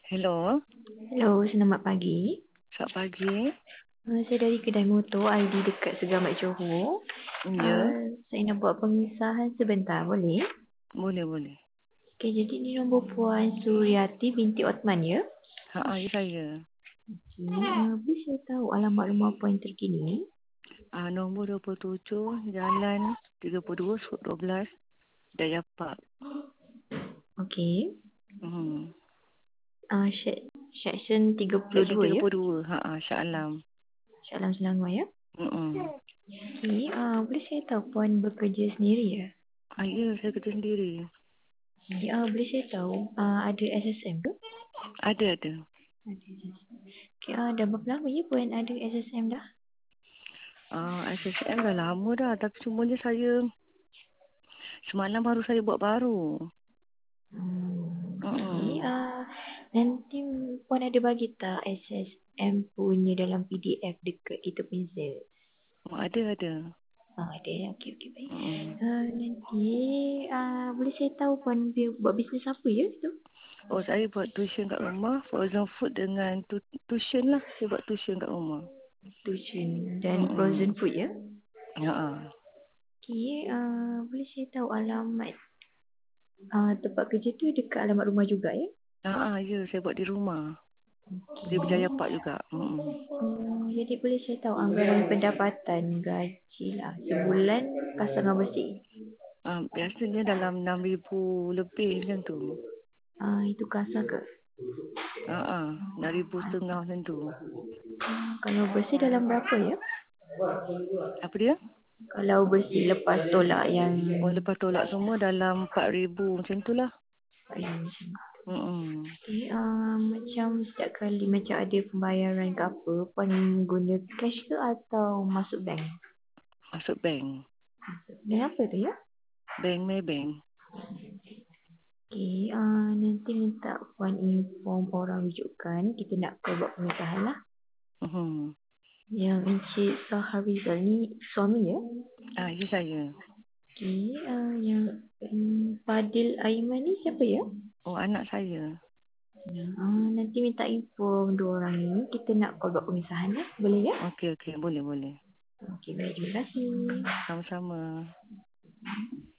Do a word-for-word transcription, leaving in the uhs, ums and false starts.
Hello, Hello, selamat pagi. selamat pagi. Uh, saya dari kedai motor I D dekat Segamat Johor. Ya, Uh, saya nak buat pemisahan sebentar, boleh? boleh boleh. Okey, jadi ni nombor Puan Suryati binti Osman, ya? Ha, ah, ya saya. Okey, uh, boleh saya tahu alamat rumah Puan terkini? Ah, nombor dua puluh tujuh, Jalan tiga puluh dua, Sud dua belas, Daya Park. Okey. Hmm. Uh, sek- section tiga puluh Section dua, tiga ya? puluh dua, ha, ah, Shah Alam. Shah Alam Selangor, ya? Hmm. Okey, uh, boleh saya tahu Puan bekerja sendiri, ya? Ah, ya, saya kerja sendiri. Okey, uh, boleh saya tahu uh, ada S S M ke? Ada, ada. Ada S S M. Okey, uh, dah berapa lama ya Puan ada S S M dah? Ah, S S M dah lama dah, tapi cumanya saya semalam baru saya buat baru. Hmm, okey. Hmm. Uh, nanti Puan ada bagi tak S S M punya dalam P D F dekat kita punya Zell? Oh, ada, ada. Oh, ada. Okey, okey, baik. Hmm. Uh, nanti uh, boleh saya tahu Puan bi- buat bisnes apa ya tu? Oh, saya buat tuition kat rumah, frozen food dengan tu tuition lah. Saya buat tuition kat rumah. Tuition dan Hmm. frozen food ya? Ya, ah. Okey, uh, boleh saya tahu alamat uh, tempat kerja tu dekat alamat rumah juga ya? Ah, ah, ya, saya buat di rumah. Di Okey. Berjaya Park juga. Hmm. Hmm, jadi boleh saya tahu anggaran pendapatan gaji lah sebulan pasangan bersih. Ah, biasanya dalam enam ribu lebih macam tu. Ah, itu kasar ke? Ah, ah, enam ribu setengah macam tu. Hmm, kalau bersih dalam berapa ya? Apa dia? Kalau bersih lepas tolak yang Oh, lepas tolak semua dalam empat ribu macam tu lah. yang Hmm. okay, uh, macam setiap kali macam ada pembayaran ke apa, Puan guna cash ke atau masuk bank? Masuk bank. Bank apa tu ya? Bank Maybank. Okay, uh, nanti minta Puan inform orang rujukan. Kita nak buat pernikahan lah. Hmm. Yang Encik Saharizal ni suami ya? Ah, ya saya. Okay, uh, yang um, Fadil Aiman ni siapa ya? Oh, anak saya. Uh, nanti minta info dua orang ni. Kita nak call buat pemisahan ya? Boleh ya? Okey, okey. Boleh, boleh. Okey, baik. Terima kasih. Sama-sama.